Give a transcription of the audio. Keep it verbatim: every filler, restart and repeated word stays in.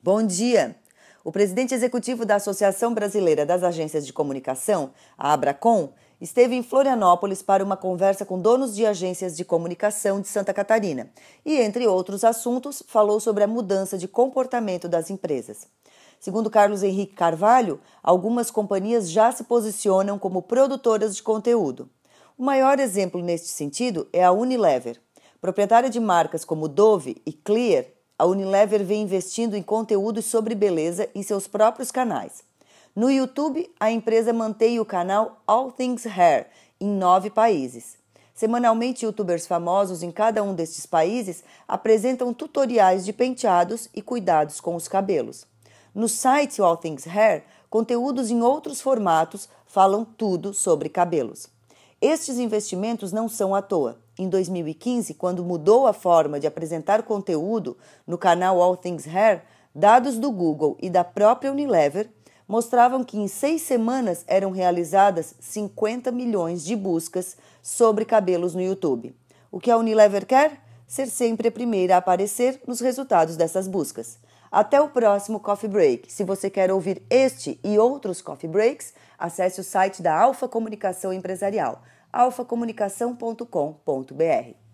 Bom dia! O presidente executivo da Associação Brasileira das Agências de Comunicação, a Abracom, esteve em Florianópolis para uma conversa com donos de agências de comunicação de Santa Catarina e, entre outros assuntos, falou sobre a mudança de comportamento das empresas. Segundo Carlos Henrique Carvalho, algumas companhias já se posicionam como produtoras de conteúdo. O maior exemplo neste sentido é a Unilever. Proprietária de marcas como Dove e Clear, a Unilever vem investindo em conteúdos sobre beleza em seus próprios canais. No YouTube, a empresa mantém o canal All Things Hair em nove países. Semanalmente, youtubers famosos em cada um destes países apresentam tutoriais de penteados e cuidados com os cabelos. No site All Things Hair, conteúdos em outros formatos falam tudo sobre cabelos. Estes investimentos não são à toa. Em dois mil e quinze, quando mudou a forma de apresentar conteúdo no canal All Things Hair, dados do Google e da própria Unilever mostravam que em seis semanas eram realizadas cinquenta milhões de buscas sobre cabelos no YouTube. O que a Unilever quer? Ser sempre a primeira a aparecer nos resultados dessas buscas. Até o próximo Coffee Break. Se você quer ouvir este e outros Coffee Breaks, acesse o site da Alfa Comunicação Empresarial, alfa comunicação ponto com ponto br.